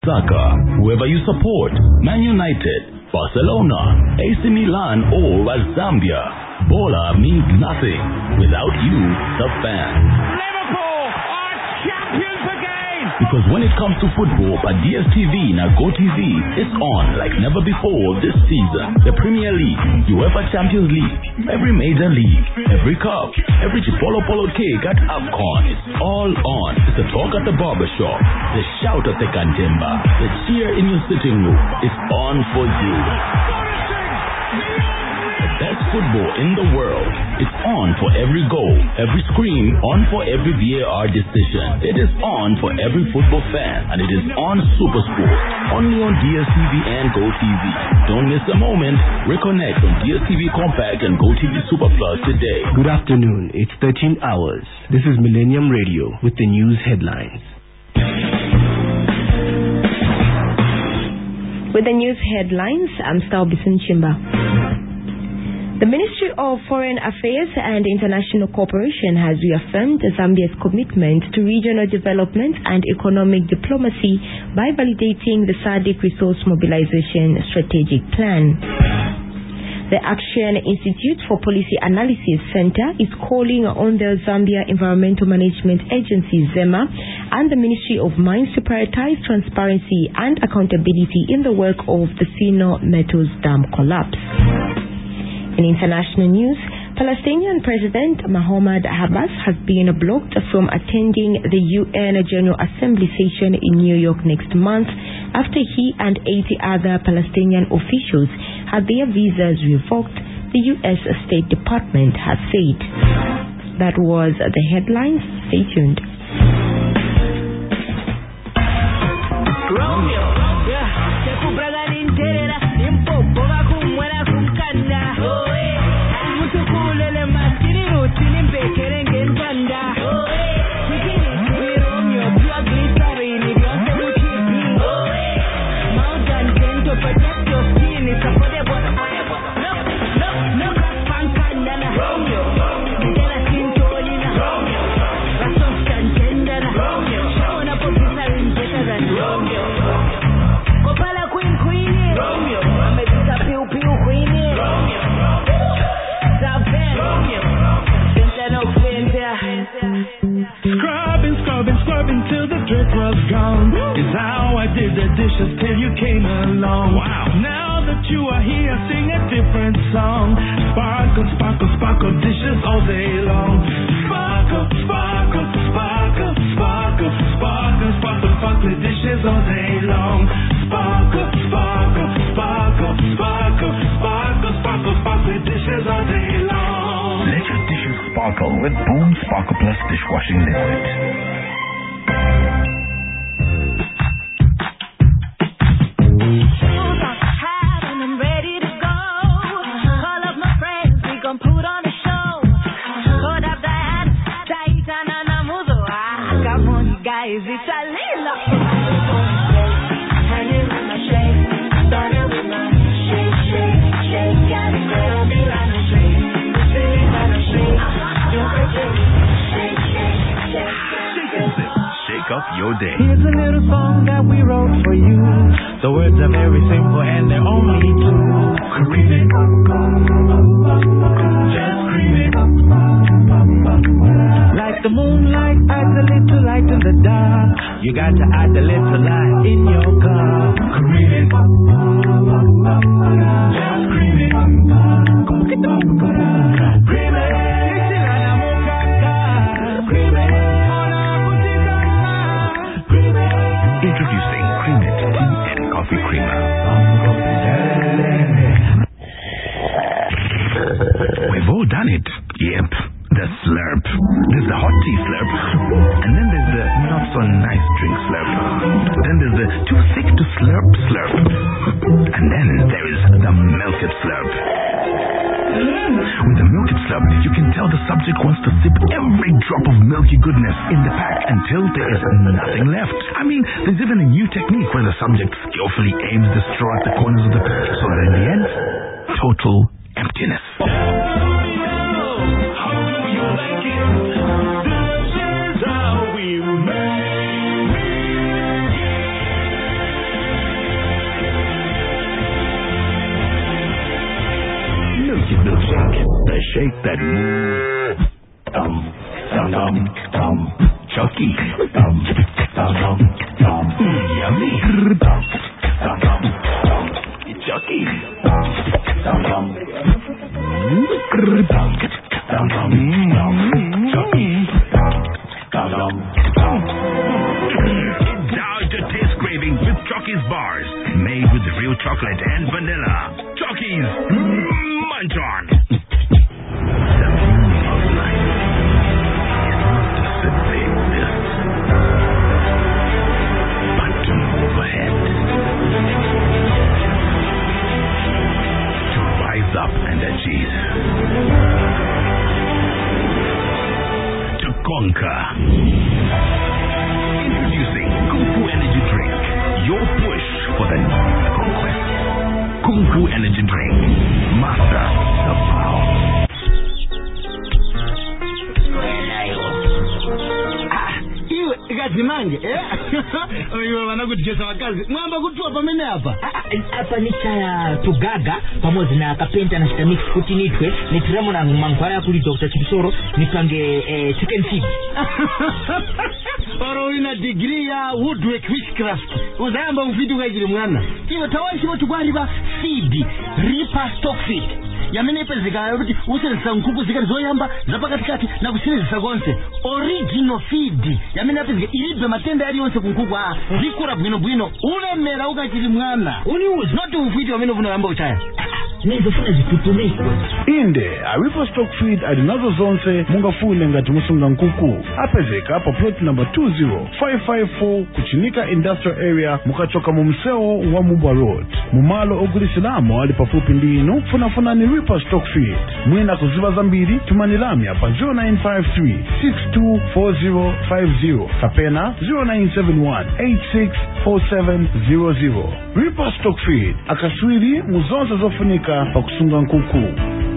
Soccer, whoever you support, Man United, Barcelona, AC Milan or Zambia, Bola means nothing without you, the fan. Liverpool are champions again! Because when it comes to football, at DSTV and GoTV, it's on like never before this season. The Premier League, UEFA Champions League, every major league, every cup, every Chipolo Polo cake at AFCON, it's all on. It's the talk at the barbershop, the shout at the cantimba, the cheer in your sitting room. It's on for you. Best football in the world. It's on for every goal, every scream, on for every VAR decision. It is on for every football fan, and it is on Supersport, only on DSTV and GoTV. Don't miss a moment. Reconnect on DSTV Compact and GoTV Super Plus today. Good afternoon. It's 13 hours. This is Millennium Radio with the news headlines. With the news headlines, I'm Stalbison Chimba. The Ministry of Foreign Affairs and International Cooperation has reaffirmed Zambia's commitment to regional development and economic diplomacy by validating the SADC Resource Mobilization Strategic Plan. The Action Institute for Policy Analysis Center is calling on the Zambia Environmental Management Agency, ZEMA, and the Ministry of Mines to prioritize transparency and accountability in the work of the Sino Metals Dam collapse. In international news, Palestinian President Mahmoud Abbas has been blocked from attending the UN General Assembly session in New York next month after he and 80 other Palestinian officials had their visas revoked, the U.S. State Department has said. That was the headlines. Stay tuned. Scrubbing till the dirt was gone. Is how I did the dishes till you came along. Wow. Now that you are here, sing a different song. Sparkle, sparkle, sparkle dishes all day long. Sparkle, sparkle, sparkle, sparkle, sparkle, sparkle, sparkle dishes all day long. Sparkle, sparkle, sparkle, sparkle, sparkle, sparkle, sparkle dishes all day long. Let your dishes sparkle with Boom Sparkle Plus dishwashing liquid. Up your day. Here's a little song that we wrote for you. The words are very simple and they're only two. Cream it, just cream it. Like the moonlight adds a little light in the dark. You got to add a little light in your car. Cream it, just cream it. Cream it. Introducing Cream It Tea and Coffee Creamer. We've all done it. Yep, the slurp. There's the hot tea slurp, and then there's the not so nice drink slurp. Then there's the too thick to slurp slurp, and then there is the melted slurp. With the Milky Slurp, you can tell the subject wants to sip every drop of milky goodness in the pack until there is nothing left. I mean, there's even a new technique where the subject skillfully aims the straw at the corners of the pack, so that in the end, total emptiness. shake that move. Dum, dum, dum, dum. Chucky. Dum, dum, dum, dum. Yummy. Dum, dum, dum, dum. Chucky. Dum, dum, dum. Dum, dum, dum, dum. Chucky. Dum, dum, dum. Down to taste craving with Chucky's bars. Made with real chocolate and vanilla. Chucky's Munch On. The meaning of life is not to simply exist, but to move ahead. To rise up and achieve. To conquer. Introducing Kung Fu Energy Drink. Your push for the next conquest. Kung Fu Energy Drink. Master the power. Gazimange oyo wanakutijeza wakazi mwamba kutua pamene hapa hapa ni cha tugaga pamoja na kapenta na stamix kuti nitwe nitiremo na mangwara ya kuli Dr. Chipisoro nipange chicken feed oro ina degree ya woodwork witchcraft uzamba mfidi ukajiri mwana iwe tawanchi watu kwariba feed reaper stock feed yamene pezeka yokuti usenza nkuku zikali zoyamba zapakatikati na kusinzisa konse original feed yamene pezeka ilibe matenda yali yonse kunkuku zikura bwino ulemera ukachiri mwana uniuze not ufiti wamene unoyamba uchaya nizofuna zitutumike inde aripo stock feed adinazo zonse mungafune ngati musunga nkuku apezeka pa plot number 20554 kuchinika industrial area mukachoka mu mseo wa Mubwa Road mumalo ogulisilamo ali pafupi ndinu funafuna ni Ripa stock feed mwina kuziva zambiri tumanilamya pa 0953624050 kapena 0971864700 Ripa stock feed akaswiri muzonse zofunika pa kusunga nkuku.